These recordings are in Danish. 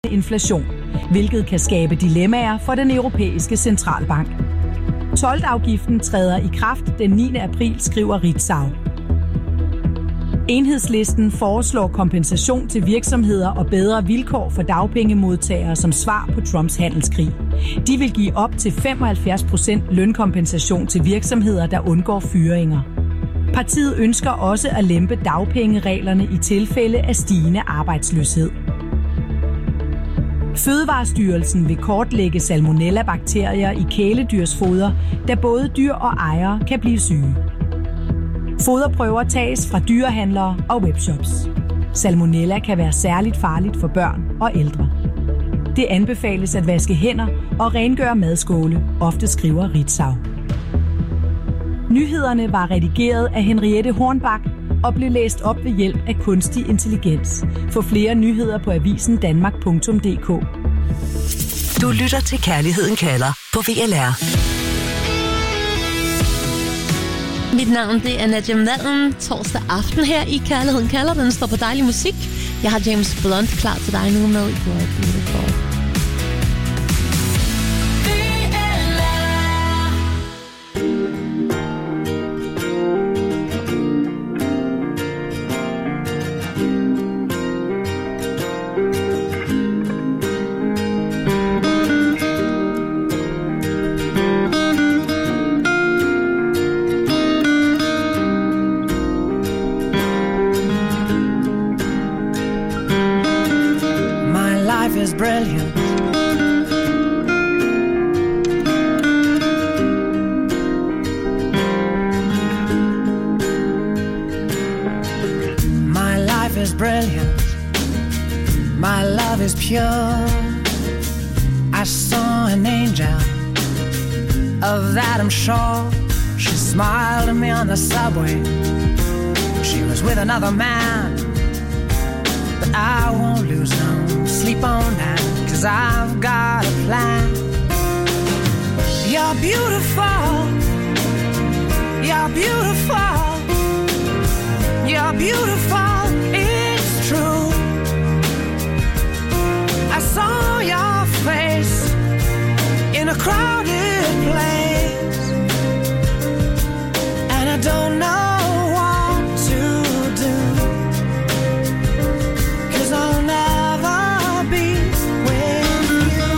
inflation, hvilket kan skabe dilemmaer for den europæiske centralbank. Toldafgiften træder i kraft den 9. april, skriver Ritzau. Enhedslisten foreslår kompensation til virksomheder og bedre vilkår for dagpengemodtagere som svar på Trumps handelskrig. De vil give op til 75% lønkompensation til virksomheder, der undgår fyringer. Partiet ønsker også at lempe dagpengereglerne i tilfælde af stigende arbejdsløshed. Fødevarestyrelsen vil kortlægge salmonella-bakterier i kæledyrsfoder, da både dyr og ejere kan blive syge. Foderprøver tages fra dyrehandlere og webshops. Salmonella kan være særligt farligt for børn og ældre. Det anbefales at vaske hænder og rengøre madskåle, ofte skriver Ritzau. Nyhederne var redigeret af Henriette Hornbach og blev læst op ved hjælp af kunstig intelligens. For flere nyheder på avisendanmark.dk. Du lytter til Kærligheden kalder på VLR. Mit navn det er Nadia Mallen. Torsdag aften her i Kærligheden kalder. Den står på dejlig musik. Jeg har James Blunt klar til dig nu med You're Beautiful. Brilliant. My life is brilliant. My love is pure. I saw an angel, of that I'm sure. She smiled at me on the subway. She was with another man, but I won't lose no sleep on that, 'cause I've got a plan. You're beautiful. You're beautiful. You're beautiful. It's true. I saw your face in a crowded place, and I don't know what to do, 'cause I'll never be with you.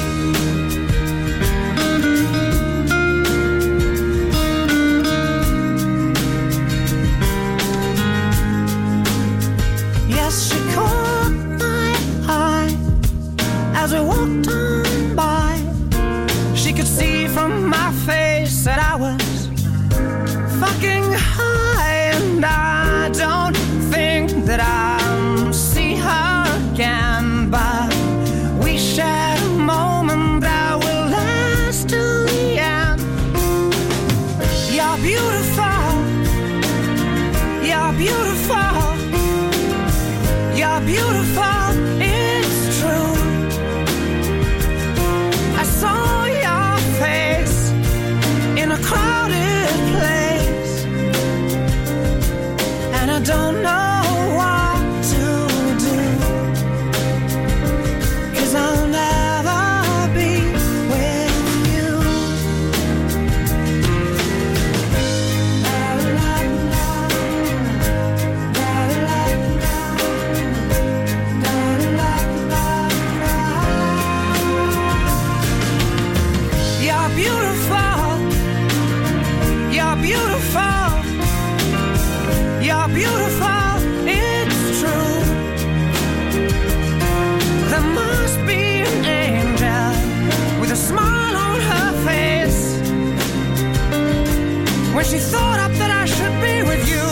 Yes, she caught my eye as we walked on by. She could see from my face that I was fucking high, and I don't think that I'll see her again, but we shared a moment that will last till the end. You're beautiful. You're beautiful. You're beautiful. It's true. I saw your face in a crowded place, and I don't know what to do, 'cause I'll never be with you. You're beautiful. You're beautiful. You're beautiful. It's true. There must be an angel with a smile on her face when she thought up that I should be with you.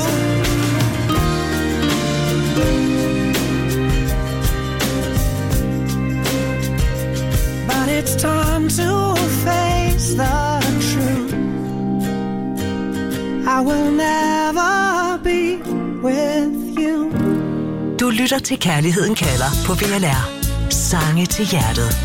But it's time to face the truth. I will never be with you. Du lytter til Kærligheden kalder på VLR. Sange til hjertet.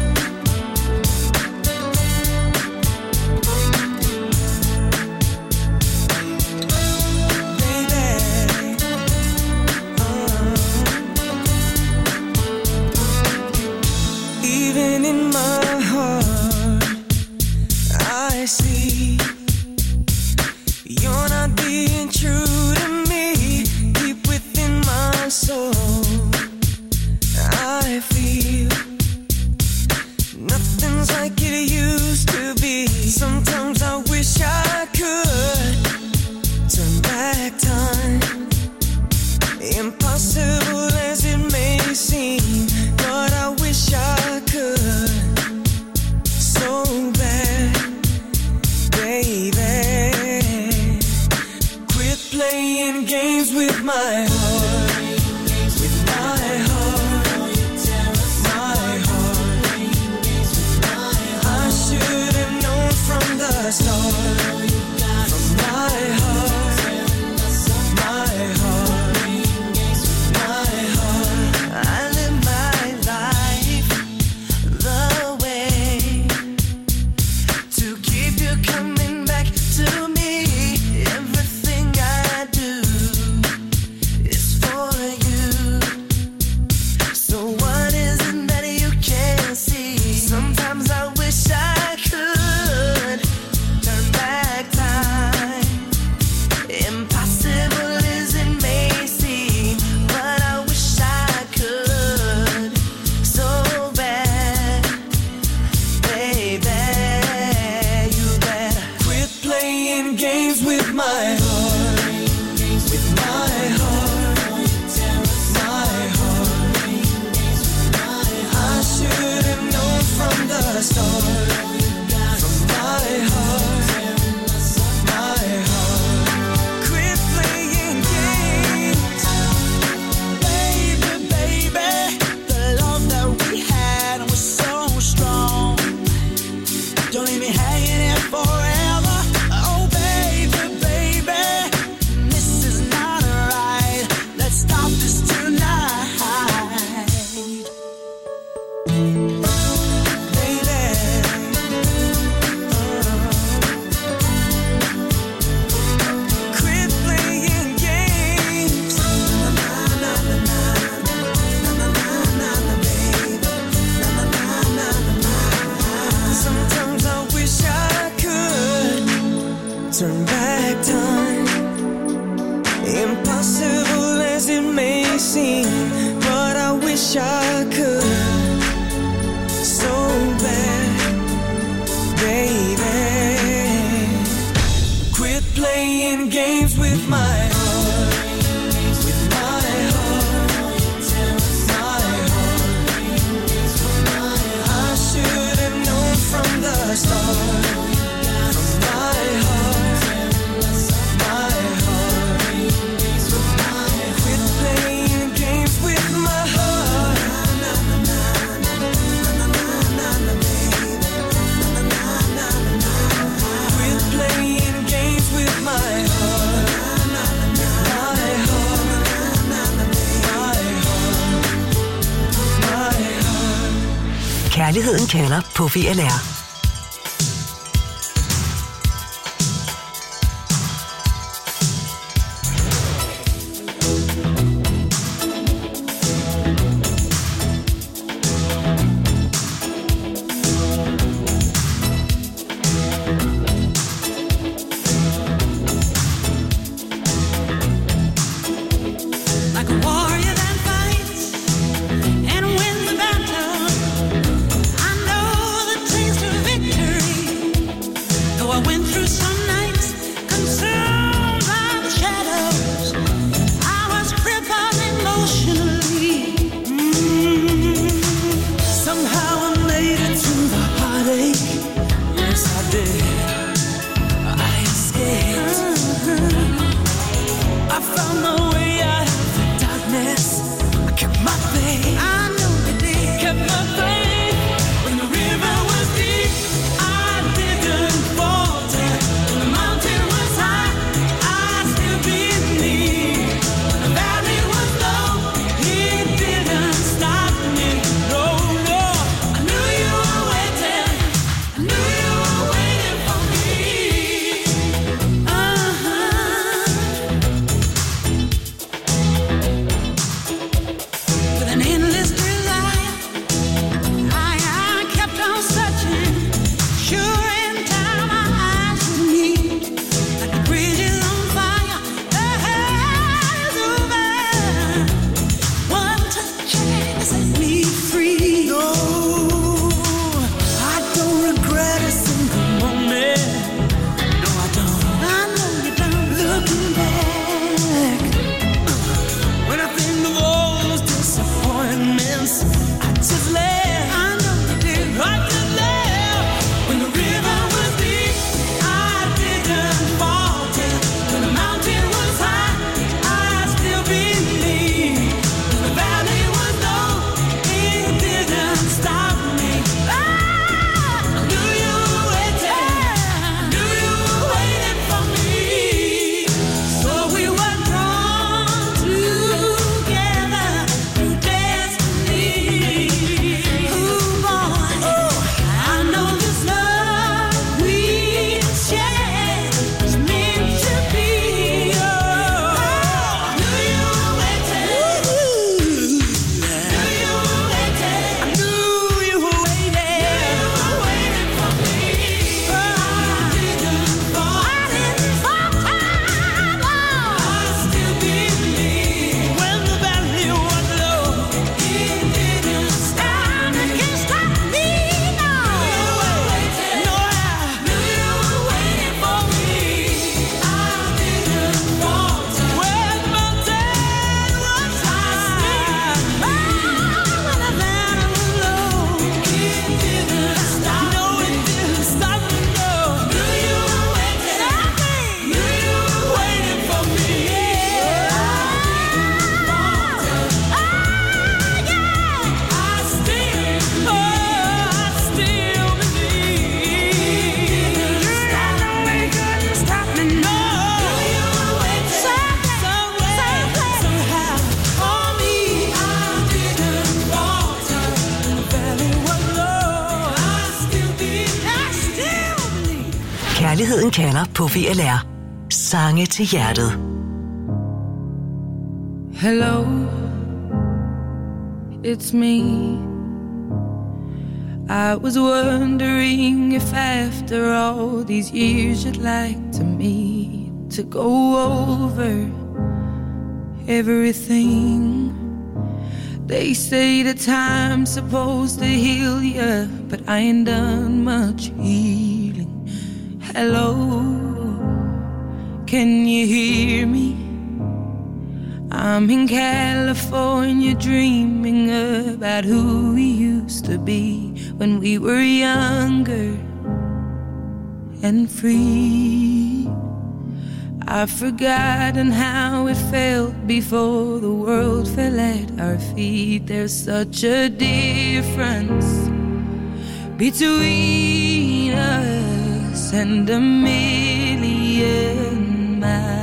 Turn back time, impossible as it may seem, but I wish I could, so bad, baby. Quit playing games with my heart, with my heart, my heart. I should have known from the start. Kærligheden kalder på VLR. Taste of Kærligheden kalder på VLR. Sange til hjertet. Hello, it's me. I was wondering if after all these years you'd like to meet to go over everything. They say the time's supposed to heal ya, but I ain't done much healing. Hello, can you hear me? I'm in California dreaming about who we used to be when we were younger and free. I've forgotten how it felt before the world fell at our feet. There's such a difference between us and a million miles.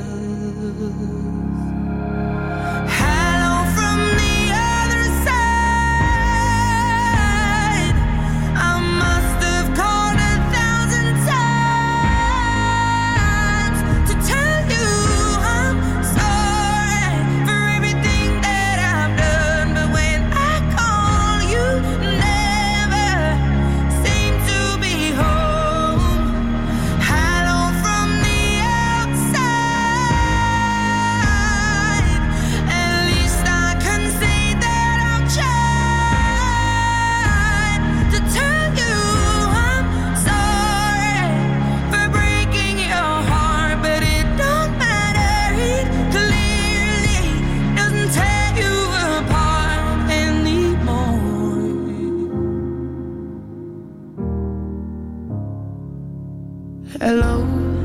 Hello,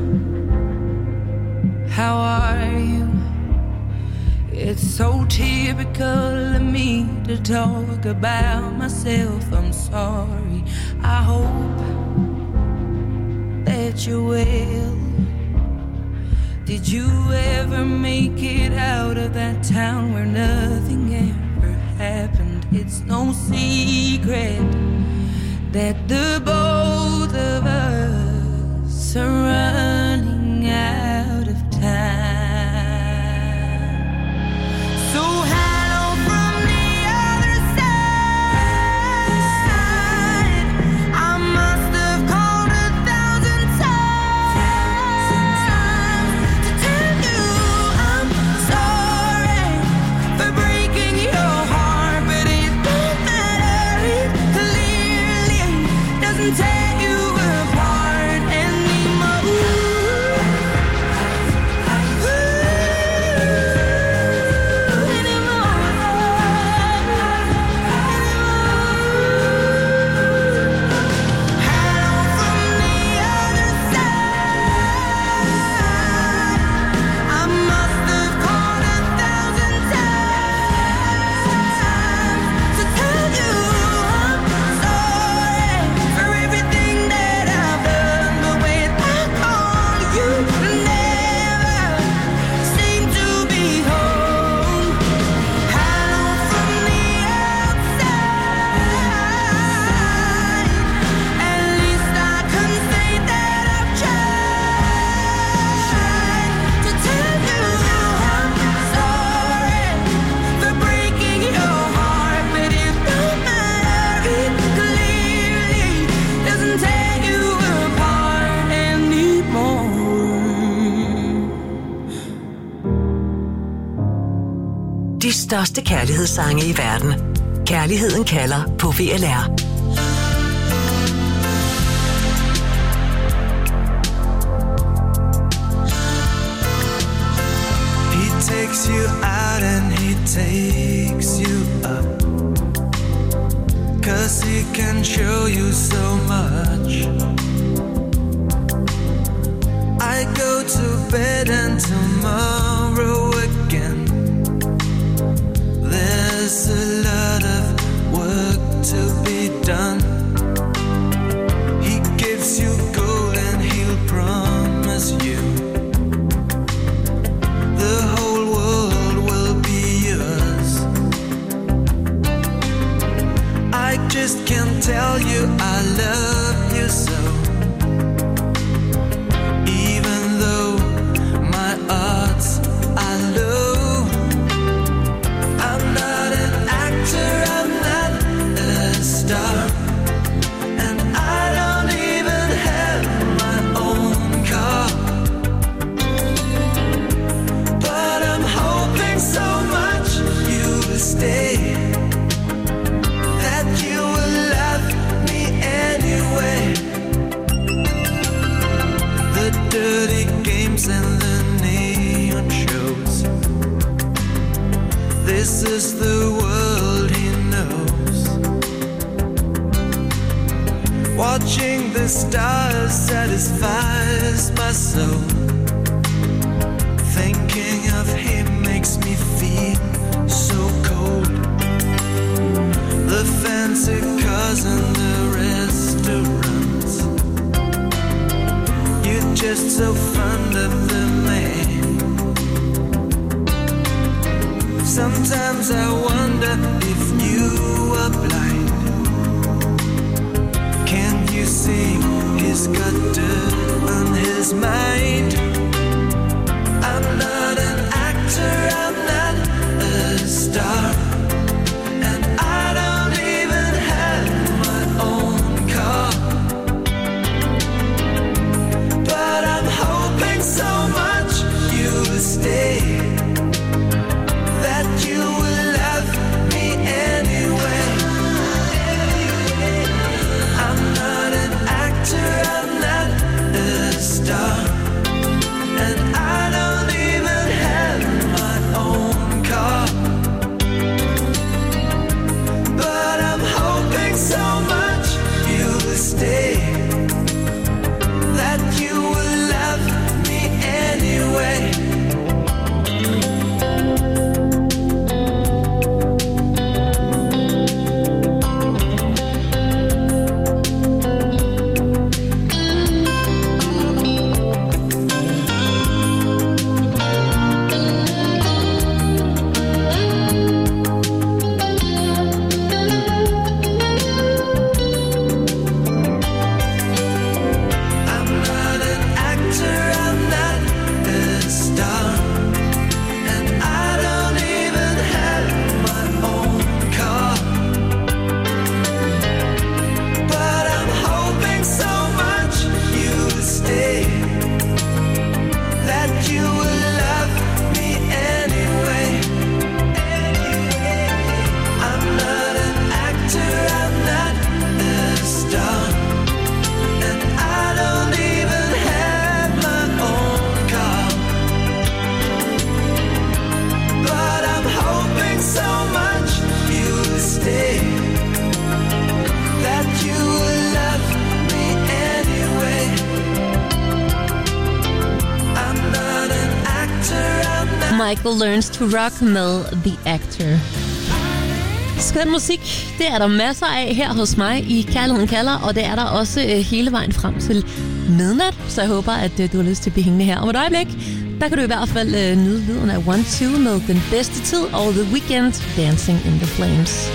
how are you? It's so typical of me to talk about myself. I'm sorry. I hope that you're well. Did you ever make it out of that town where nothing ever happened? It's no secret that the both of us are running out of time. So hello from the other side. I must have called 1,000 times to tell you I'm sorry for breaking your heart, but it don't matter. It clearly doesn't tear you apart anymore. De største kærlighedssange i verden. Kærligheden kalder på VLR. He takes you out and he takes you up, 'cause he can show you so much. I go to bed and tomorrow again. There's a lot of work to be done. He gives you gold and he'll promise you the whole world will be yours. I just can't tell you I love you so. Watching the stars satisfies my soul. Thinking of him makes me feel so cold. The fancy cars and the restaurants. You're just so fond of the man. Sometimes I wonder if you are blind. Can't you see he's got dirt on his mind? I'm not an actor, I'm not a star, and I don't even have my own car. But I'm hoping so much you will stay, that you will love me anyway. I'm not an actor, I'm not a star, and I don't even have my own car. But I'm hoping so much you will stay, that you will love me anyway. Michael Learns to Rock med The Actor. Skøn musik, det er der masser af her hos mig i Kærligheden Kalder, og det er der også hele vejen frem til midnat, så jeg håber, at du har lyst til at blive hængende her. Om et øjeblik, der kan du i hvert fald nyde lyden af 1-2 med Den Bedste Tid og The Weeknd, Dancing in the Flames.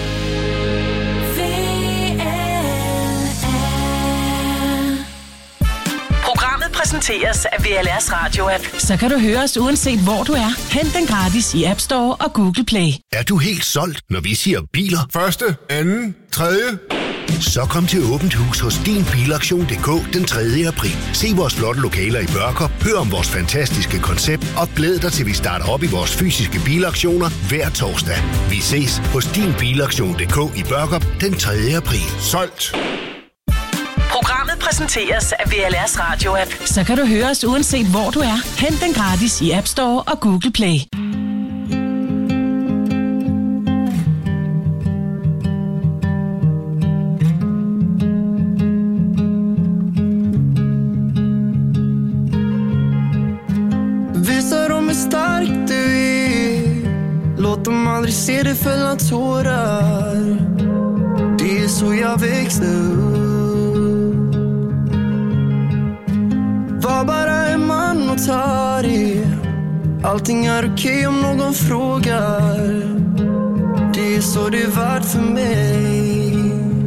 Præsenteres af VLR's Radio-app. Så kan du høre os uanset hvor du er. Hent den gratis i App Store og Google Play. Er du helt solgt, når vi siger biler? Første, anden, tredje. Så kom til Åbent Hus hos dinbilaktion.dk den 3. april. Se vores flotte lokaler i Børkop, hør om vores fantastiske koncept og glæd dig til vi starter op i vores fysiske bilaktioner hver torsdag. Vi ses hos dinbilaktion.dk i Børkop den 3. april. Solgt. Programmet præsenteres af VLR's Radio-app. Så kan du høre os uanset hvor du er. Hent den gratis i App Store og Google Play. Visa dem hur stark du är. Låt dem aldrig se dig fälla tårar. Det är så jag växte upp. Var bara en man och ta det. Allting är okej om någon frågar. Det är så det är värt för mig.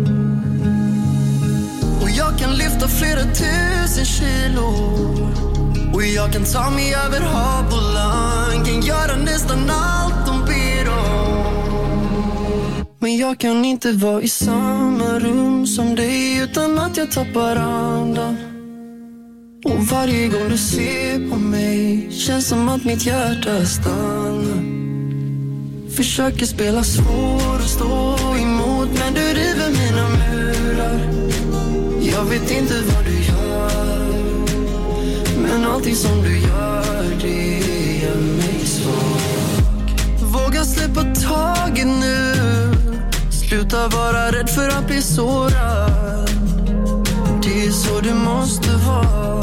Och jag kan lyfta flera 1000 kilo. Och jag kan ta mig över hav och land. Kan göra nästan allt de ber om. Men jag kan inte vara i samma rum som dig utan att jag tappar andan. Och varje gång du ser på mig känns som att mitt hjärta stannar. Försöker spela svår och stå emot, men du river mina murar. Jag vet inte vad du gör, men allting som du gör, det gör mig svag. Våga släppa taget nu. Sluta vara rädd för att bli sårad. det måste vara.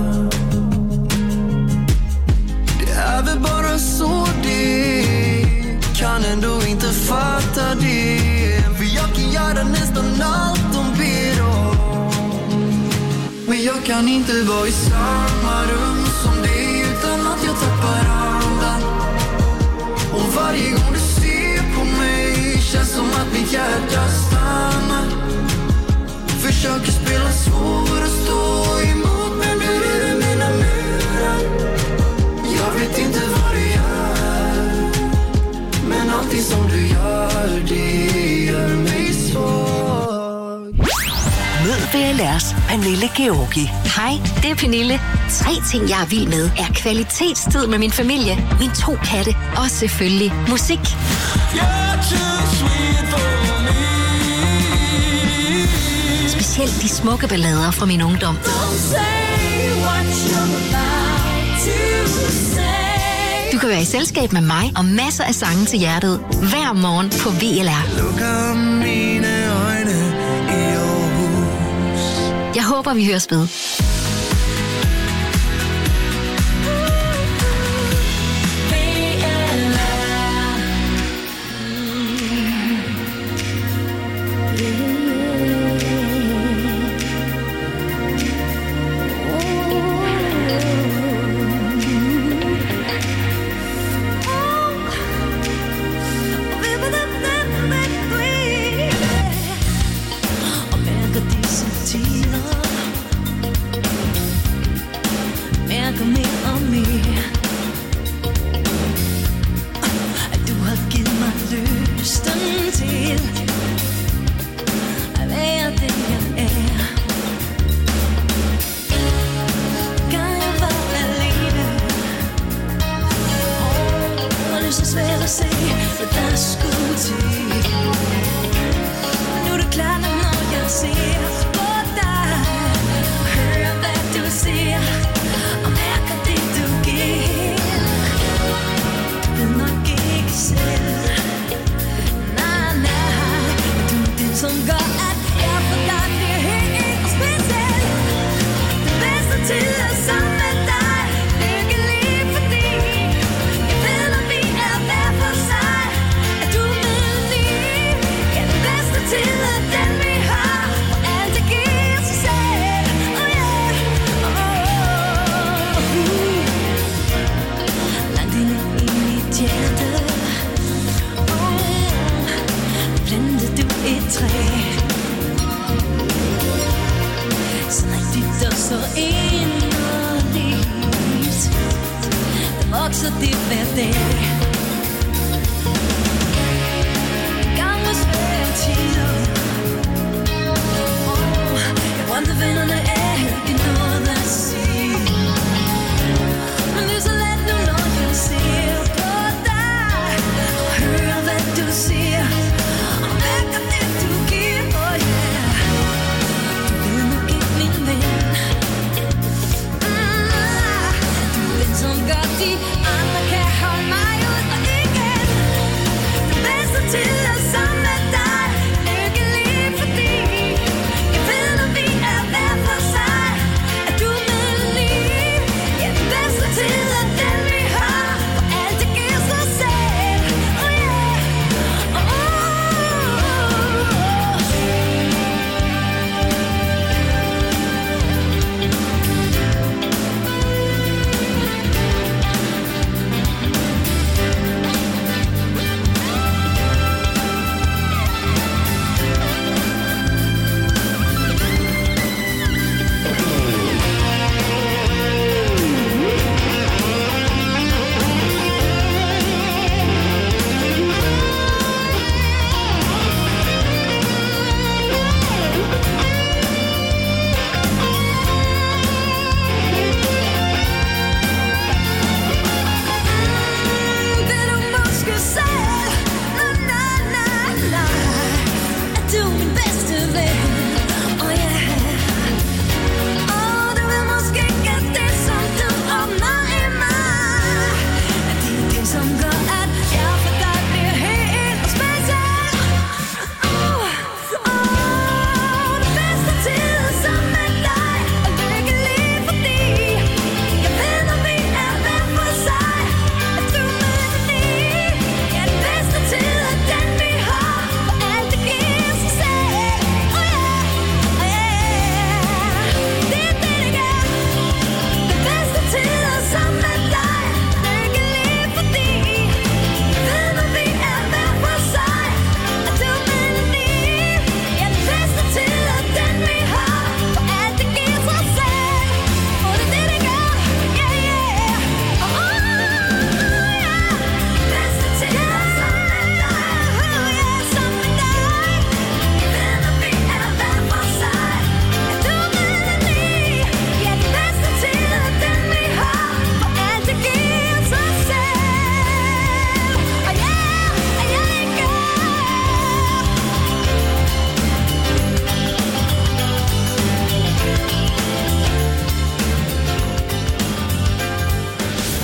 Det är väl bara så det kan ändå inte fatta det. För jag kan göra nästan allt de ber om. Men jag kan inte vara i samma rum som dig utan att jag tappar andan. Och varje gång du ser på mig känns som att mitt hjärta stannar. Försöker spela svår och stå emot, men nu är det mina murar. Jag vet inte vad du gör, men allting som du gör, det gör mig svag. Mød VLR's Pernille Georgi. Hej, det er Pernille. 3 ting, jeg er vild med, er kvalitetstid med min familie, mine 2 katte og selvfølgelig musik. Specielt de smukke ballader fra min ungdom. Du kan være i selskab med mig og masser af sange til hjertet hver morgen på VLR. Jeg håber, vi høres ved. Som gør de andre kan holde mig ud.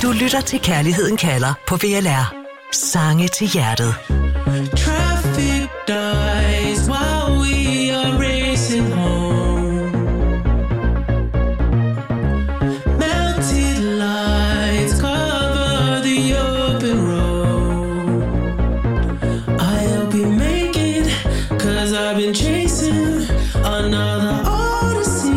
Du lytter til Kærligheden kalder på VLR. Sange til hjertet. Traffic dies while we are racing home. Melted lights cover the open road. I hope you make it, 'cause I've been chasing another odyssey.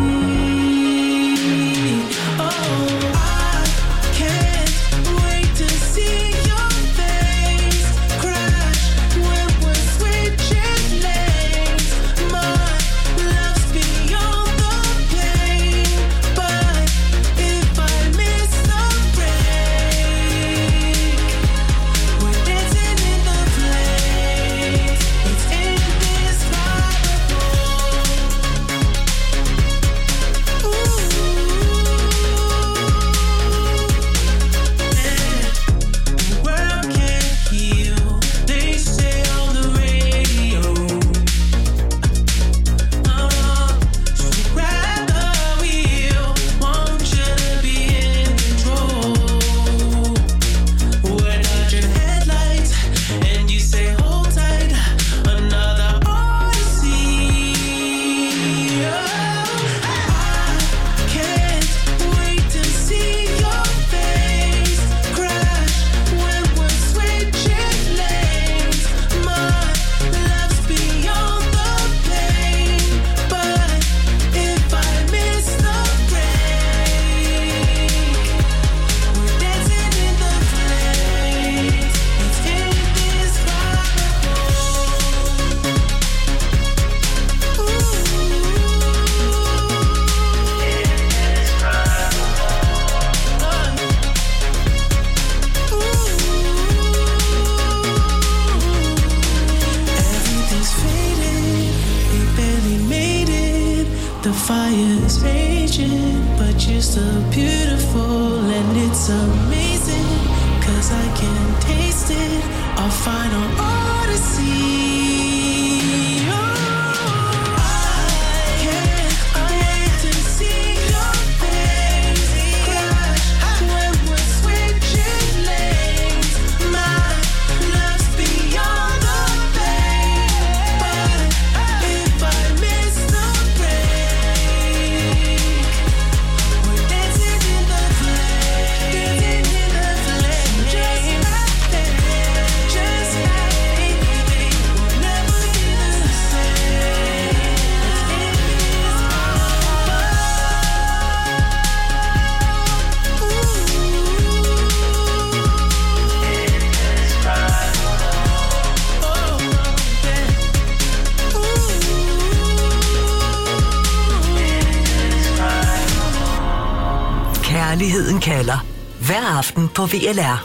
Kærligheden kalder. Hver aften på VLR.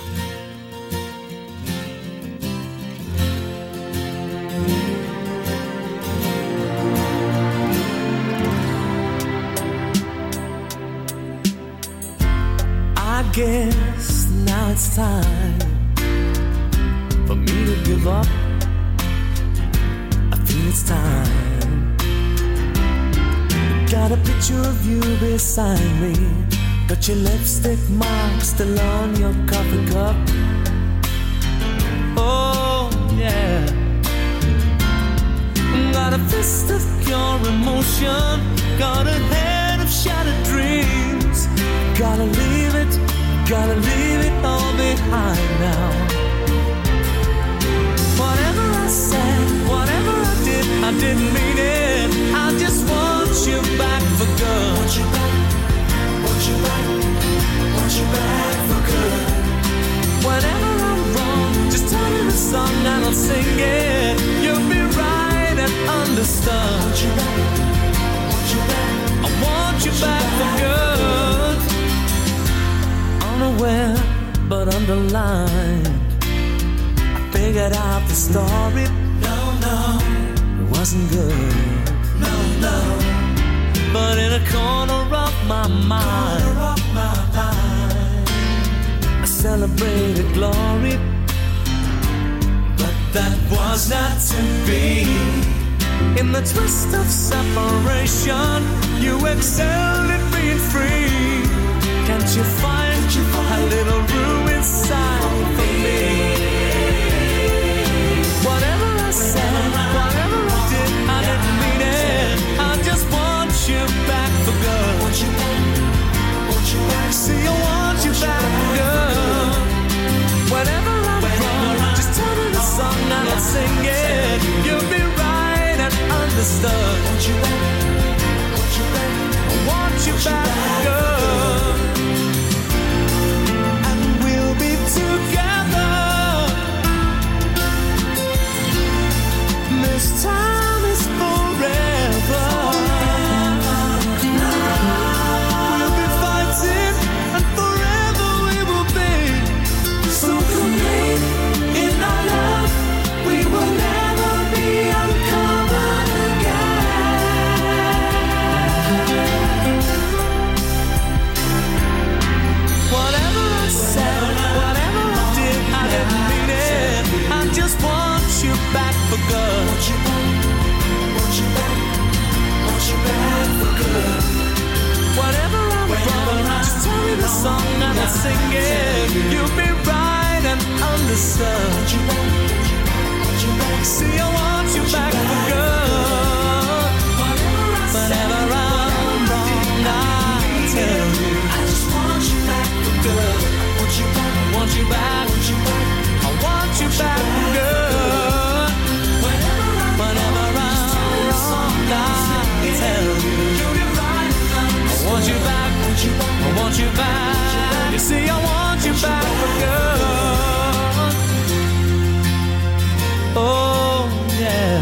I guess now it's time for me to give up. I feel it's time. Got a picture of you beside me. Got your lipstick mark still on your coffee cup. Oh, yeah. Got a fist of pure emotion. Got a head of shattered dreams. Gotta leave it all behind now. Whatever I said, whatever I didn't mean it. I just want you back for good. Want you back. Want you back for good. Whenever I'm wrong, just tell me the song and I'll sing it. You'll be right and understood. Want you back. I want you back for good. Unaware but underlined, I figured out the story. No, it wasn't good. No. But in a corner of my mind, I celebrated glory. But that was not to be. In the twist of separation, you excelled at being free. Can't you find a little room sign for me. Whatever I said, whatever I did, I didn't mean it. I just want you back for good. Want you back, want you back. See, I want you back for good. Whenever I'm wrong, just tell me the song and I'll sing it. You'll be right and understood. Want you back, want you back. I want you back for good. And we'll be together. This time is forever. We'll be fighting and forever we will be. So complete in our love, we will never be uncovered again. Whatever I said, whatever I did, I didn't mean it. I just want you back for good. Want you back, want you back, want you back for good. Whatever I'm wrong, just tell me the song and I'll sing it. You'll be right and understood. Want you back, want you back. See, I want you back for good. Whenever I'm wrong, I tell you. I just want you back for good. Want you back, want you back, want you back. I want you back for good. Whenever I'm wrong, I tell you. I want you back, I want you back. You see, I want you back for good. Oh, yeah.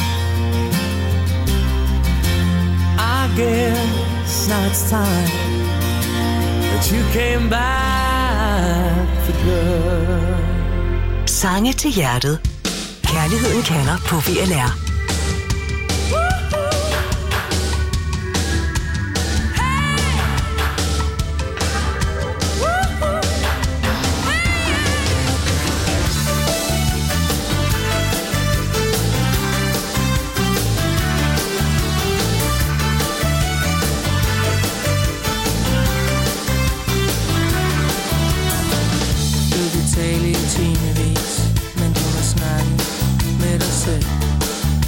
I guess now it's time that you came back for good. Sange til hjertet. Kærligheden kalder på VLR. Du kan tale i timevis, men du må snakke med dig selv.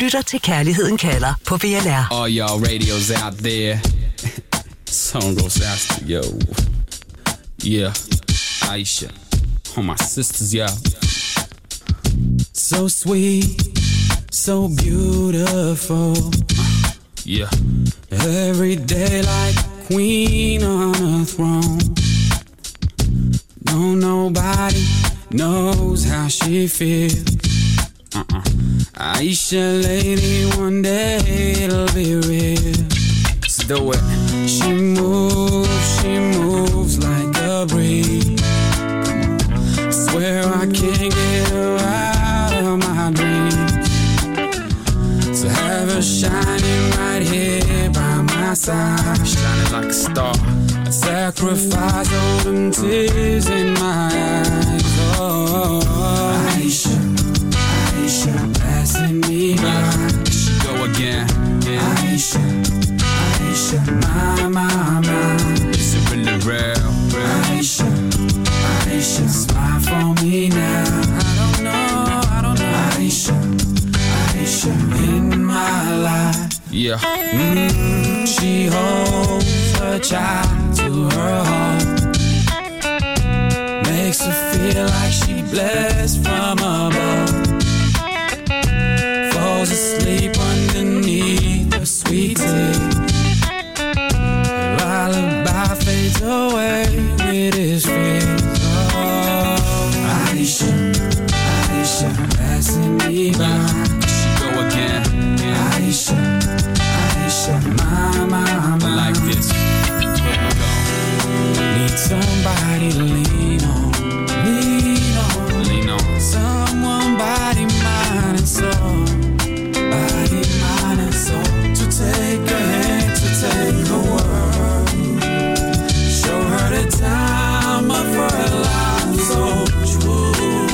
lytter til Kærligheden kalder på VLR. All y'all radios out there. Song goes out to yo. Yeah, Aisha. All my sisters, yeah. So sweet, so beautiful. Yeah. Every day like a queen on a throne. No, nobody knows how she feels. Aisha, lady, one day it'll be real. Let's do it. She moves like a breeze. I swear I can't get her out of my dreams. So have her shining right here by my side, shining like a star. I sacrifice all them tears in my eyes. Oh, Aisha, Aisha, passing me by. She go again. Yeah. Aisha, Aisha, my. Is it really real? Aisha, Aisha, smile for me now. I don't know. Aisha, Aisha, in my life. Yeah. She holds her child to her heart. Makes her feel like she blessed from above. Falls asleep underneath her sweet tea. Lullaby fades away with his fears. Oh, Aisha, Aisha, passing me by. She go again. Yeah. Aisha, Aisha, my. Like this. Here we go. Need somebody to lean on. Someone, body, mind, and soul. Body, mind, and soul. To take a hand, to take a word. Show her the time of her life. So true.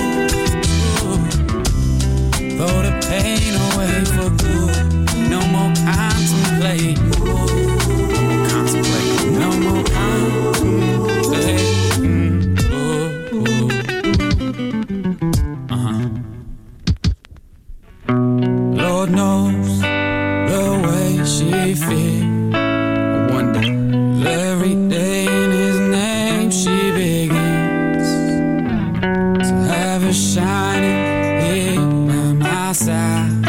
Throw the pain away for good. No more contemplate. No more contemplate. Lord knows the way she feels. I wonder every day in his name she begins. To have her shining here by my side.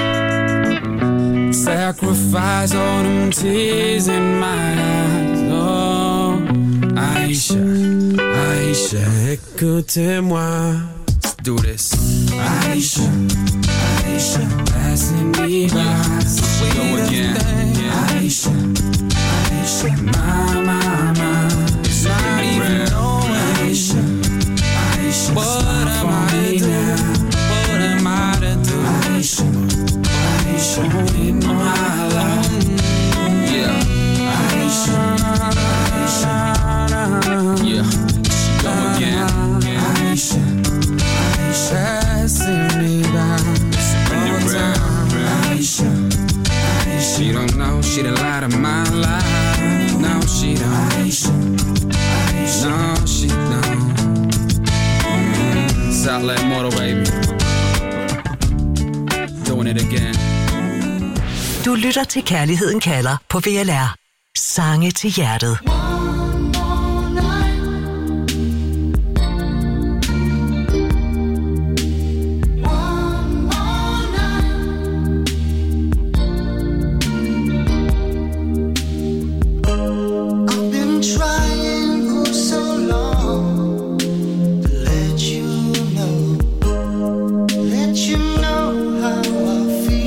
Sacrifice all them tears in my eyes. Oh, Aisha, Aisha, écoutez-moi. Let's do this. Aisha, Aisha, passing me by. Go again. Yeah. Aisha, Aisha, my. It's not even knowing. Aisha, Aisha, what am I to do? What am I to do? Aisha, Aisha, in my life. Yeah. Aisha, Aisha, yeah. Go again. Aisha, Aisha, passing me by. Aisha, she don't know, she the light of my life. No, she don't. Aisha, no, she don't. Southland Motor, baby. Doing it again. Du lytter til Kærligheden kalder på VLR. Sange til hjertet.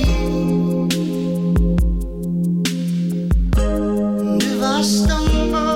Stumble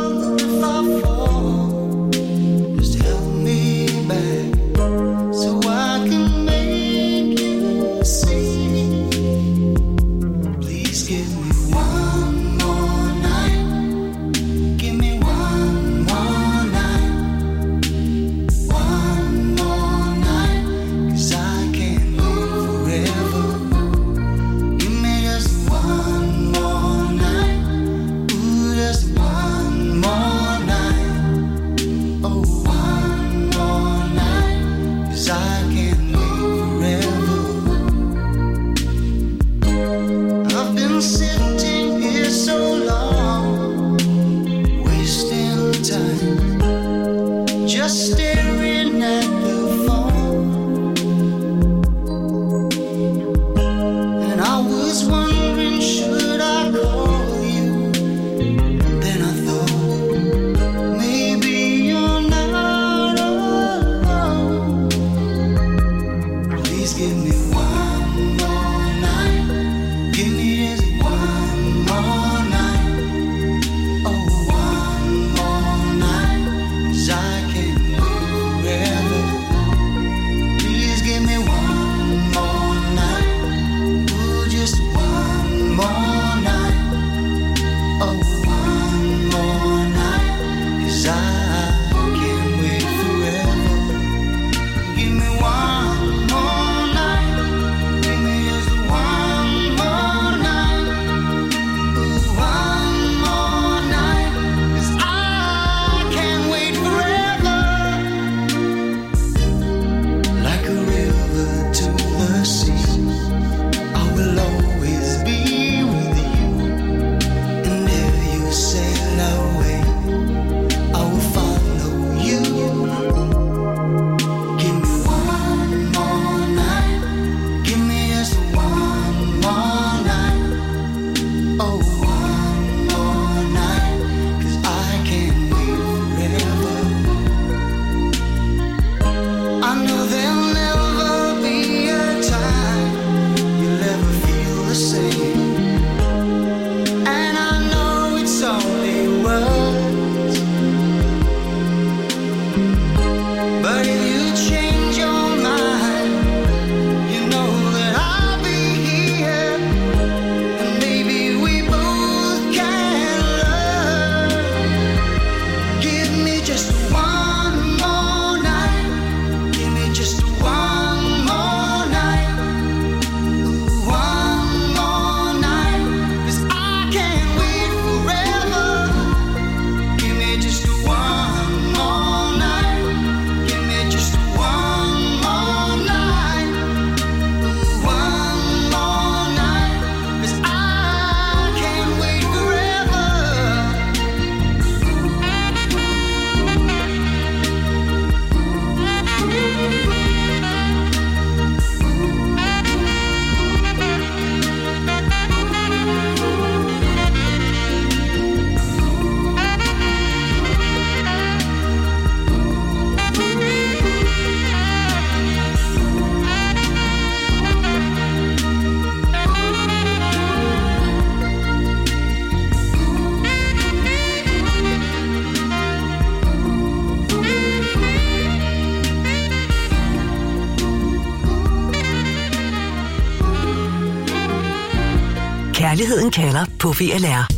Kærligheden kalder på VLR.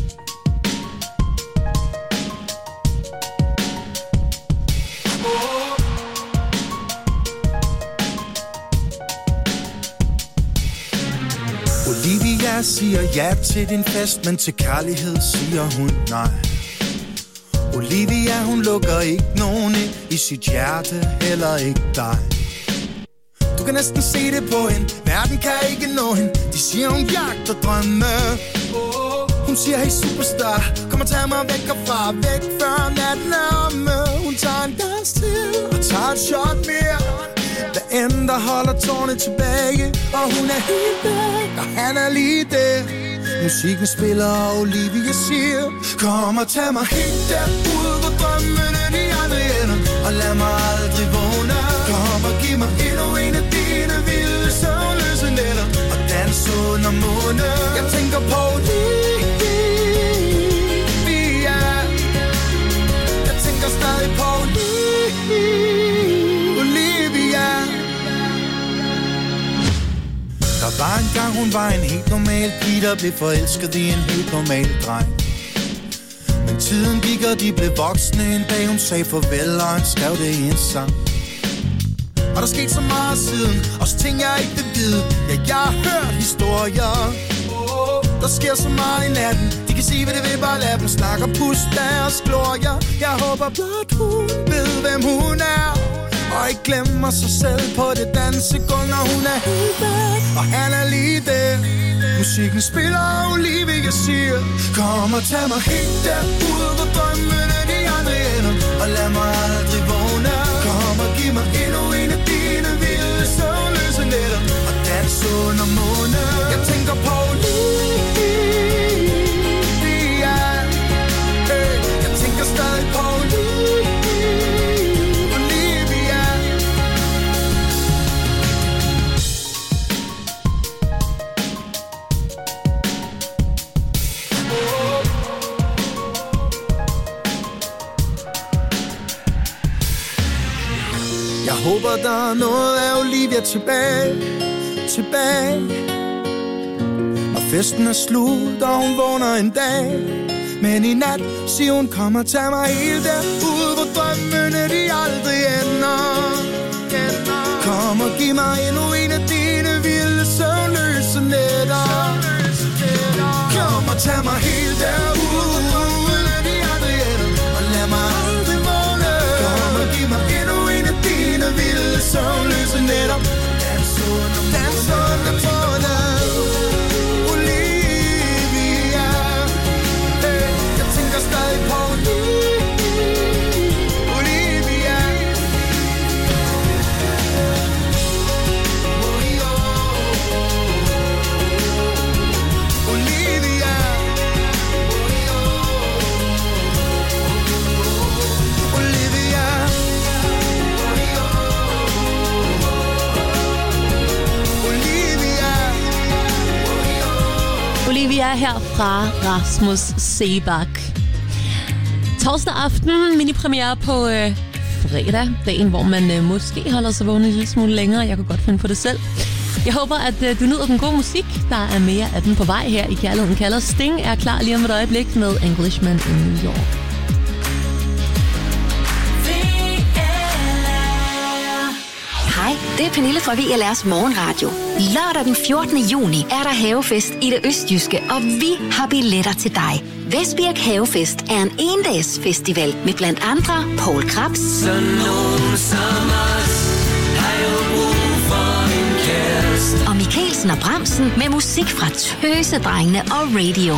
Olivia siger ja til din fest, men til kærlighed siger hun nej. Olivia, hun lukker ikke nogen ind i sit hjerte, heller ikke dig. Du kan næsten se det på hende, verden kan ikke nå hende. De siger hun jagter drømme. Hun siger hey superstar, kom og tag mig væk herfra, væk før natten er omme. Hun tager en dans til og tager et shot mere. Der end der holder tårne tilbage, og hun er helt væk, og han er lige der. Musikken spiller, og Olivia siger, kom og tag mig helt derud, hvor drømmene de aldrig ender, og lad mig aldrig vågne. Kom og giv mig endnu en af dine vilde søvnløse nætter, og dans under måne. Jeg tænker på Olivia, jeg tænker stadig på Olivia. Der var en gang, hun var en helt normal pige, der blev forelsket i en helt normal dreng. Men tiden gik, og de blev voksne. En dag hun sagde farvel, og han skrev det i en sang. Og der skete så meget siden, også ting jeg ikke vil vide. Ja, jeg har hørt historier. Der sker så meget i natten, de kan sige hvad det vil, bare lad dem snakke og puste deres glorier. Jeg håber blot hun ved hvem hun er, og ikke glemmer sig selv på det dansegulv, når hun er helt væk, og han er lige der. Musikken spiller, og Olivia siger, kom og tag mig helt derud, hvor drømmene de aldrig ender, og lad mig aldrig vågne. Kom og giv mig endnu en af dine vilde søvnløse nætter, og dans under måne. Jeg tænker på Olivia, hey, jeg tænker stadig på Olivia. Jeg håber, der er noget af Olivia tilbage. Og festen er slut, og hun vågner en dag. Men i nat siger hun, kom og tag mig helt derud, hvor drømmene de aldrig ender. Kom og giv mig endnu en af dine vilde søvnløse nætter. Kom og tag mig helt derud, hvor drømmene de aldrig ender, og lad mig aldrig vågne. Kom og giv mig endnu en af dine vilde søvnløse nætter. Dans under tårne. Olivia, hey, jeg tænker stadig på Olivia. Olivia. Olivia. Olivia her fra Rasmus Seebach. Torsdag aften, mini-premiere på fredag, dagen hvor man måske holder sig vågen en lille smule længere. Jeg kunne godt finde på det selv. Jeg håber, at du nyder den gode musik. Der er mere af den på vej her i Kærligheden kalder. Sting er klar lige om et øjeblik med Englishman in New York. Hej, det er Pernille fra VLR's Morgenradio. Lørdag den 14. juni er der havefest i det østjyske, og vi har billetter til dig. Vestbirk Havefest er en endags festival med blandt andre Poul Krebs, og Mikkelsen og Bramsen med musik fra Tøsedrengene og Radio.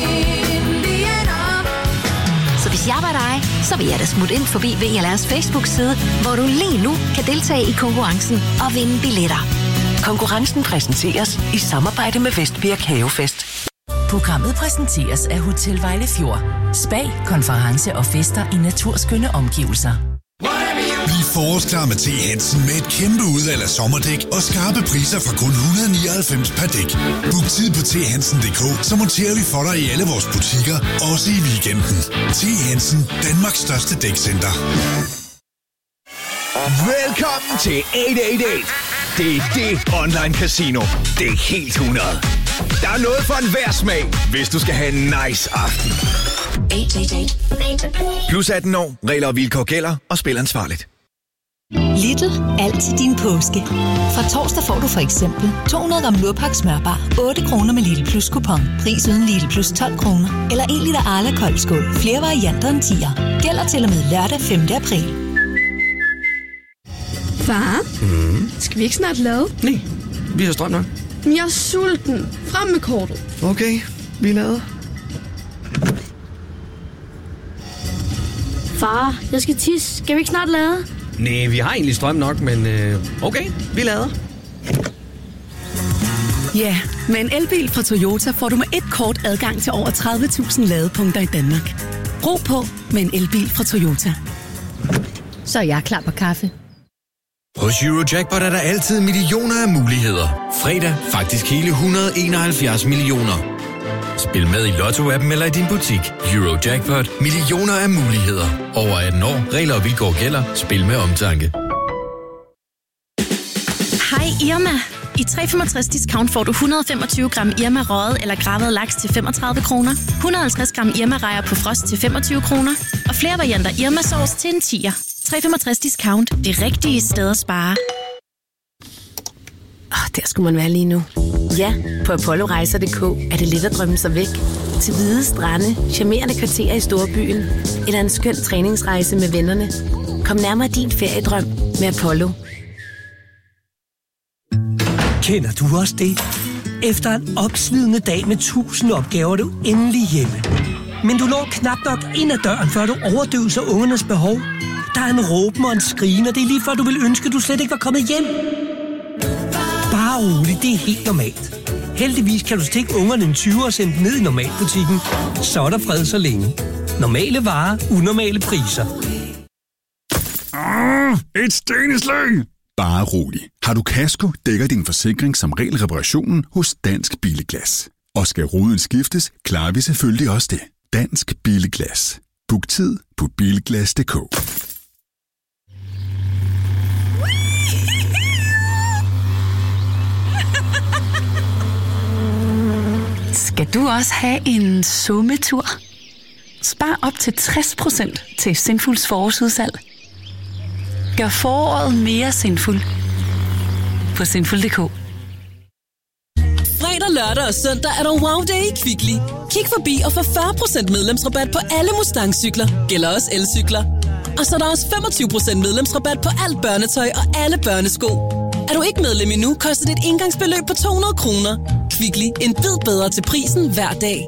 Så hvis jeg var dig, så vil jeg da smutte ind forbi VLR's Facebook-side, hvor du lige nu kan deltage i konkurrencen og vinde billetter. Konkurrencen præsenteres i samarbejde med Vestbirk Havefest. Programmet præsenteres af Hotel Vejlefjord. Spa, konference og fester i naturskønne omgivelser. Bliv forårsklar med T. Hansen med et kæmpe udvalg af sommerdæk og skarpe priser fra kun 199 per dæk. Book tid på thansen.dk, så monterer vi for dig i alle vores butikker, også i weekenden. T. Hansen, Danmarks største dækcenter. Velkommen til 888. Det er det online casino. Det er helt 100. Der er noget for enhver smag, hvis du skal have en nice aften. 18+. Plus 18 år, regler og vilkår gælder, og spil ansvarligt. Lidl. Altid din påske. Fra torsdag får du for eksempel 200 gram Lurpak smørbar 8 kroner med Lidl Plus kupon. Pris uden Lidl Plus 12 kroner. Eller 1 liter Arla koldskål. Flere varianter end 10'er. Gælder til og med lørdag 5. april. Far, skal vi ikke snart lade? Nej, vi har strøm nok. Jeg er sulten. Frem med kortet. Okay, vi lader. Far, jeg skal tisse. Skal vi ikke snart lade? Nej, vi har egentlig strøm nok, men okay, vi lader. Ja, med en elbil fra Toyota får du med et kort adgang til over 30.000 ladepunkter i Danmark. Brug på med en elbil fra Toyota. Så er jeg klar på kaffe. Hos Eurojackpot er der altid millioner af muligheder. Fredag faktisk hele 171 millioner. Spil med i Lotto-appen eller i din butik. Eurojackpot. Millioner af muligheder. Over 18 år. Regler og vilkår gælder. Spil med omtanke. Hej Irma. I 365 discount får du 125 gram Irma røget eller gravet laks til 35 kroner, 150 gram Irma rejer på frost til 25 kroner og flere varianter Irma sauce til en 10'er. 365 discount. Det rigtige sted at spare. Der skulle man være lige nu. Ja, på apollorejser.dk er det let at drømme sig væk. Til hvide strande, charmerende kvarterer i storbyen eller en skøn træningsrejse med vennerne. Kom nærmere din feriedrøm med Apollo. Kender du også det? Efter en opslidende dag med 1000 opgaver er du endelig hjemme. Men du når knap nok ind ad døren, før du overdøver ungernes behov. Der er en råben og en skrigen, og det er lige før du vil ønske, at du slet ikke var kommet hjem. Bare roligt, det er helt normalt. Heldigvis kan du stikke ungerne en 20 og sende dem ned i normalbutikken. Så er der fred så længe. Normale varer, unormale priser. Et stenslag! Bare rolig. Har du kasko, dækker din forsikring som regel reparationen hos Dansk Billeglas. Og skal ruden skiftes, klarer vi selvfølgelig også det. Dansk Billeglas. Book tid på bilglas.dk. Skal du også have en sommetur? Spar op til 60% til Sinfuls forårsudsalg. Gør foråret mere sinful på sinful.dk. Fredag, lørdag og søndag er der wow day i Kvickly. Kig forbi og få 40% medlemsrabat på alle Mustang-cykler. Gælder også elcykler. Og så er der også 25% medlemsrabat på alt børnetøj og alle børnesko. Er du ikke medlem endnu, koster det et engangsbeløb på 200 kroner. Kvickly. En bid bedre til prisen hver dag.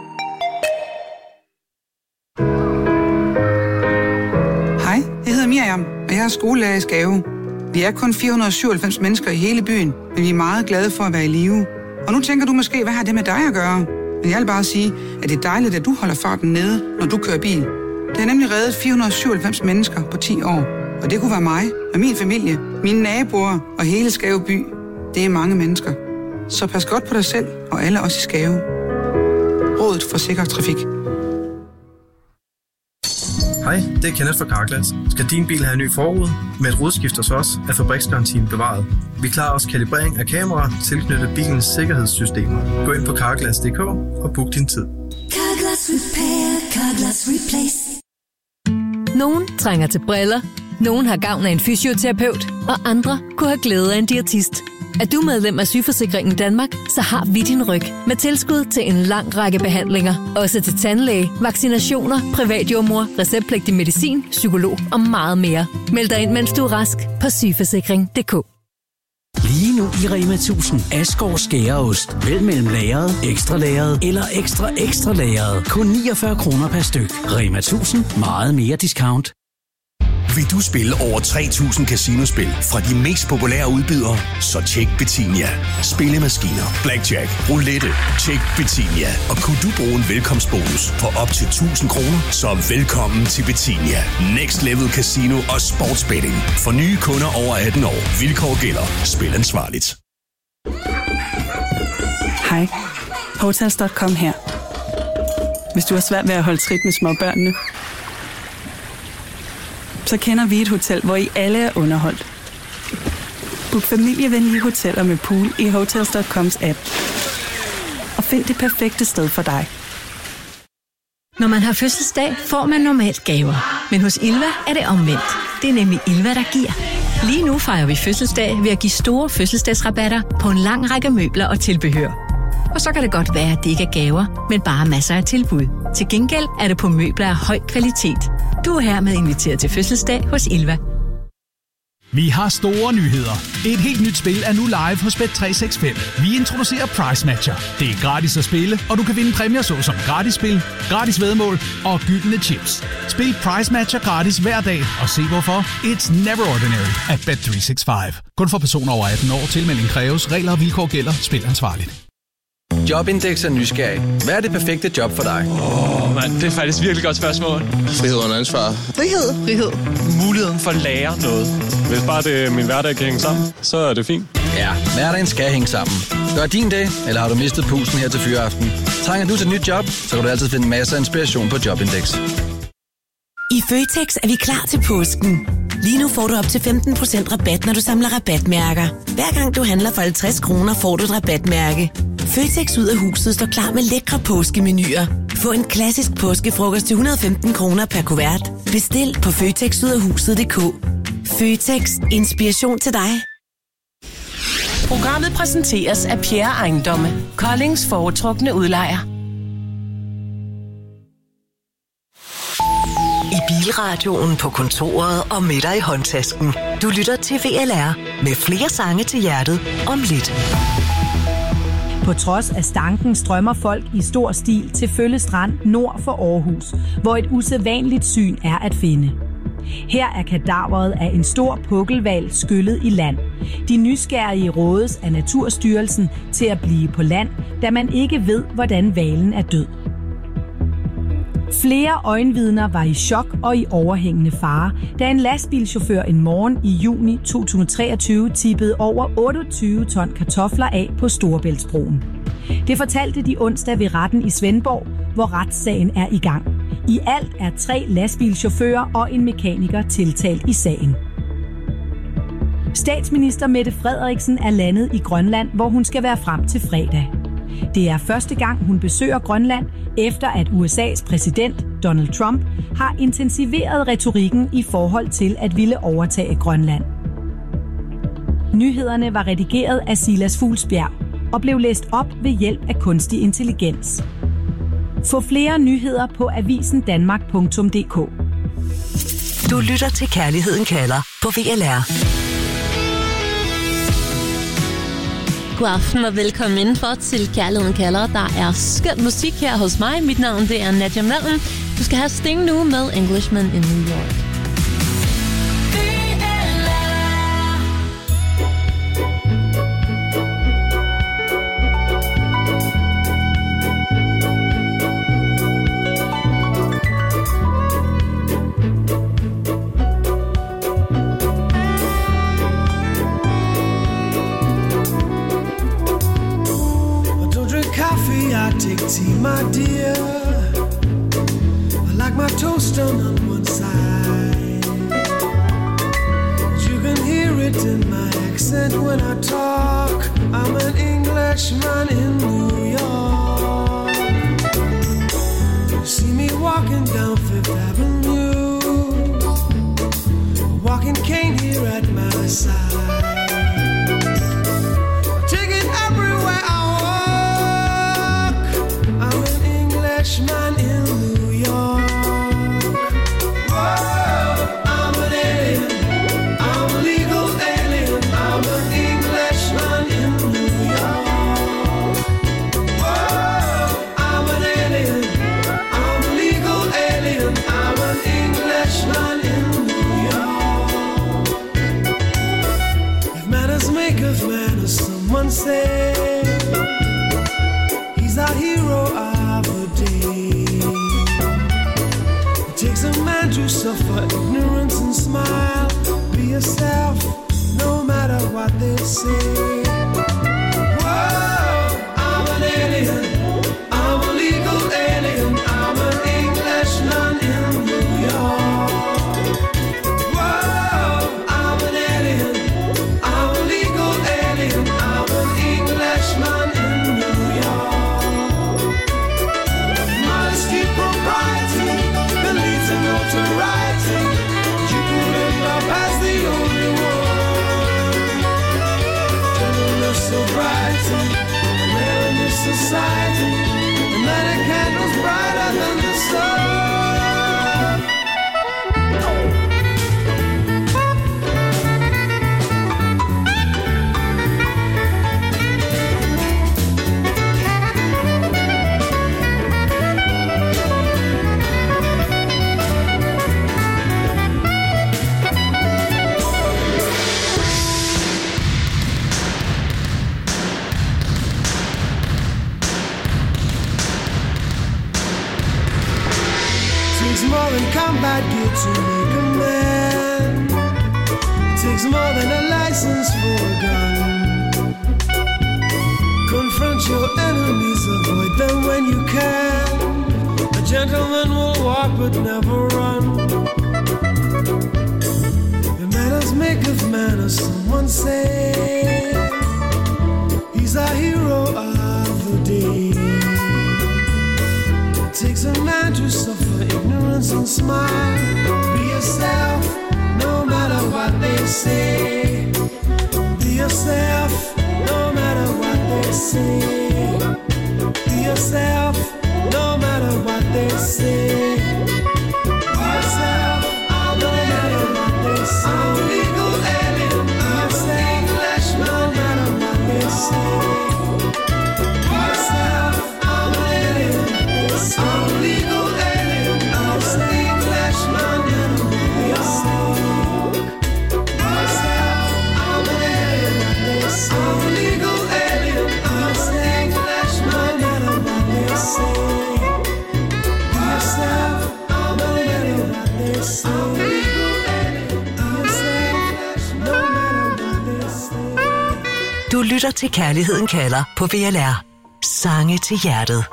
Hej, jeg hedder Miriam, og jeg er skolelærer i Skave. Vi er kun 497 mennesker i hele byen, men vi er meget glade for at være i live. Og nu tænker du måske, hvad har det med dig at gøre? Men jeg vil bare sige, at det er dejligt, at du holder farten nede, når du kører bil. Det har nemlig reddet 497 mennesker på 10 år. Og det kunne være mig og min familie, mine naboer og hele Skave by. Det er mange mennesker. Så pas godt på dig selv og alle os i Skave. Rådet for Sikker Trafik. Hej, det er Kenneth fra Carglass. Skal din bil have en ny forrude? Med et rudeskift hos os er fabriksgarantien bevaret. Vi klarer også kalibrering af kameraer tilknyttet bilens sikkerhedssystemer. Gå ind på Carglass.dk og book din tid. Carglass Repair, Carglass Replace. Nogen trænger til briller, nogen har gavn af en fysioterapeut, og andre kunne have glæde af en diætist. Er du medlem af Sygeforsikringen Danmark, så har vi din ryg med tilskud til en lang række behandlinger. Også til tandlæge, vaccinationer, privatjordmor, receptpligtig medicin, psykolog og meget mere. Meld dig ind, mens du er rask på sygeforsikring.dk. Lige nu i Rema 1000 Asgaard Skæreost. Vælg mellem lagret, ekstra lagret eller ekstra lagret. Kun 49 kroner per styk. Rema 1000. Meget mere discount. Vil du spille over 3.000 casinospil fra de mest populære udbydere? Så tjek Betinia. Spillemaskiner, blackjack, roulette. Tjek Betinia. Og kunne du bruge en velkomstbonus på op til 1.000 kroner? Så velkommen til Betinia. Next Level Casino og Sportsbetting. For nye kunder over 18 år. Vilkår gælder. Spil ansvarligt. Hej. Hotels.com her. Hvis du har svært ved at holde trit med småbørnene, så kender vi et hotel, hvor I alle er underholdt. Book familievenlige hoteller med pool i Hotels.coms app. Find det perfekte sted for dig. Når man har fødselsdag, får man normalt gaver. Men hos Ilva er det omvendt. Det er nemlig Ilva, der giver. Lige nu fejrer vi fødselsdag ved at give store fødselsdagsrabatter på en lang række møbler og tilbehør. Og så kan det godt være, at det ikke er gaver, men bare masser af tilbud. Til gengæld er det på møbler af høj kvalitet. Du er hermed inviteret til fødselsdag hos Ilva. Vi har store nyheder. Et helt nyt spil er nu live hos Bet365. Vi introducerer Price Matcher. Det er gratis at spille, og du kan vinde præmier såsom gratis spil, gratis væddemål og gyldne chips. Spil Price Matcher gratis hver dag, og se hvorfor. It's never ordinary at Bet365. Kun for personer over 18 år. Tilmelding kræves. Regler og vilkår gælder. Spil ansvarligt. Jobindex er nysgerrig. Hvad er det perfekte job for dig? Det er faktisk virkelig godt spørgsmål. Frihed under ansvar. Frihed. Muligheden for at lære noget. Hvis bare det min hverdag kan hænge sammen, så er det fint. Ja, hverdagen skal hænge sammen. Gør din dag, eller har du mistet pusten her til fyreaften? Trænger du til et nyt job, så kan du altid finde masser af inspiration på Jobindex. I Føtex er vi klar til påsken. Lige nu får du op til 15% rabat, når du samler rabatmærker. Hver gang du handler for 50 kroner, får du et rabatmærke. Føtex ud af huset står klar med lækre påskemenuer. Få en klassisk påskefrokost til 115 kroner per kuvert. Bestil på føtexudafhuset.dk. Føtex. Inspiration til dig. Programmet præsenteres af Pierre Ejendomme, Koldings foretrukne udlejer. I bilradioen, på kontoret og med dig i håndtasken. Du lytter til VLR med flere sange til hjertet om lidt. På trods af stanken strømmer folk i stor stil til Følle Strand nord for Aarhus, hvor et usædvanligt syn er at finde. Her er kadaveret af en stor pukkelhval skyllet i land. De nysgerrige rådes af Naturstyrelsen til at blive på land, da man ikke ved, hvordan hvalen er død. Flere øjenvidner var i chok og i overhængende fare, da en lastbilchauffør en morgen i juni 2023 tippede over 28 ton kartofler af på Storebæltsbroen. Det fortalte de onsdag ved retten i Svendborg, hvor retssagen er i gang. I alt er 3 lastbilchauffører og en mekaniker tiltalt i sagen. Statsminister Mette Frederiksen er landet i Grønland, hvor hun skal være frem til fredag. Det er første gang, hun besøger Grønland, efter at USA's præsident Donald Trump har intensiveret retorikken i forhold til at ville overtage Grønland. Nyhederne var redigeret af Silas Fuglsbjerg og blev læst op ved hjælp af kunstig intelligens. Få flere nyheder på avisendanmark.dk. Du lytter til Kærligheden kalder på VLR. God aften og velkommen indenfor til Kærligheden kalder. Der er skøn musik her hos mig. Mit navn det er Nadia Mellem. Du skal have Sting nu med Englishman in New York. Take tea, my dear. I like my toast done on one side. You can hear it in my accent when I talk. I'm an Englishman in New York. You see me walking down Fifth Avenue, a walking cane here at my side. Take it everywhere I man in New York. Whoa, I'm an alien. I'm a legal alien. I'm an Englishman in New York. Whoa, I'm an alien. I'm a legal alien. I'm an Englishman in New York. If manners make of manners, someone say he's our hero. Takes a man to suffer ignorance and smile. Be yourself, no matter what they say. Whoa, I'm an alien. I'm a legal alien. I'm an Englishman in New York. Whoa, I'm an alien. I'm a legal alien. I'm an Englishman in New York. takes more than combat gear to make a man. It takes more than a license for a gun. Confront your enemies, avoid them when you can. A gentleman will walk but never run. The manners maketh manners, someone say. He's a hero of the day. It takes a man to suffer ignorance and smile. Be yourself, no matter what they say. Be yourself, no matter what they say. Be yourself, no matter what they say. Be yourself, no matter what they say. I'm a legal alien, I'm an Englishman, no matter what they say. Be yourself, I'm an alien, I'm a legal alien, I'm an Englishman, no matter what they say. Be yourself, I'm an alien, I'm a legal alien, I'm an Englishman, no matter what they say. Be yourself, I'm an alien, I'm a legal alien, I'm an no matter what they say. Du lytter til Kærligheden kalder på VLR. Sange til hjertet.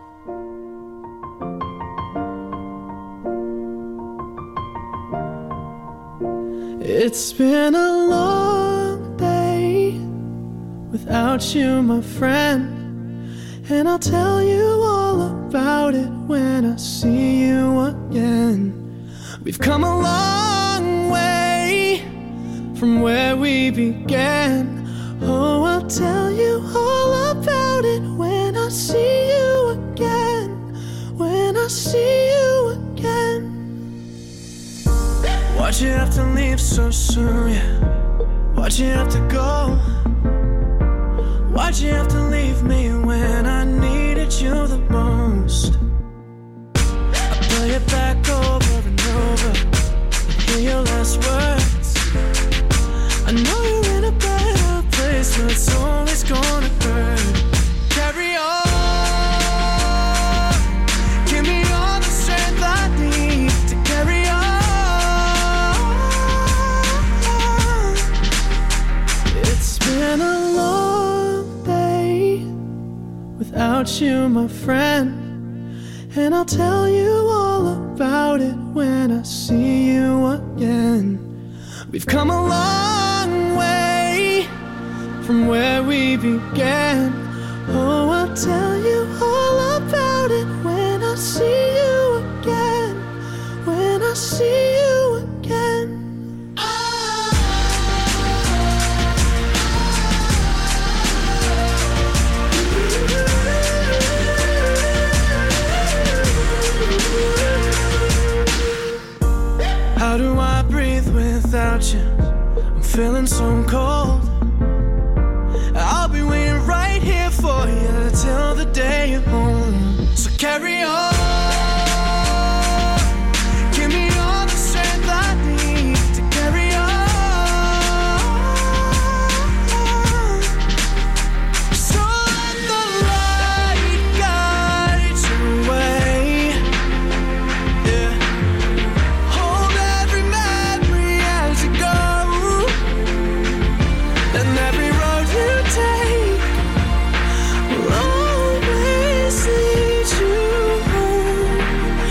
It's been a long day without you, my friend, and I'll tell you all about it when I see you again. We've come a long way from where we began. Oh, I'll tell you all about it when I see you again. When I see you again. Why'd you have to leave so soon, yeah? Why'd you have to go? Why'd you have to leave me when I needed you the most? I play it back over and over and hear your last words. I know you're in a better place, but it's always gonna hurt. Carry on. Give me all the strength I need to carry on. It's been a long day without you, my friend, and I'll tell you all about it when I see you again. We've come a long way from where we began. Oh, I'll tell you all about it when I see you again. When I see you again. How do I breathe without you? I'm feeling so cold. I'll be waiting right here for you till the day you're home. So carry on. Give me all the strength I need to carry on. So let the light guide your way. Yeah. Hold every memory as you go, and every road you take will always lead you home.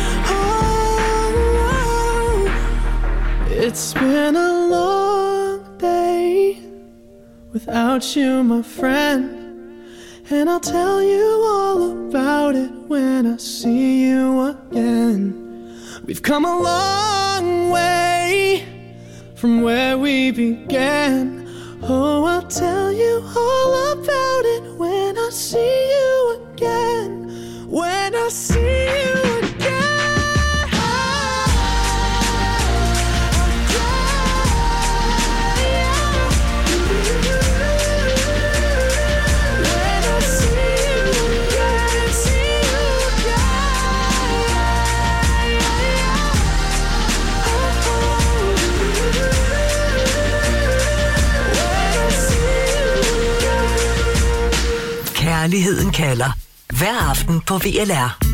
Oh, it's been a long day without you, my friend, and I'll tell you all about it when I see you again. We've come a long way from where we began. Oh, I'll tell you all about it when I see you again. When I see you again. When I see you again, see you Kærligheden kalder. Hver aften på VLR.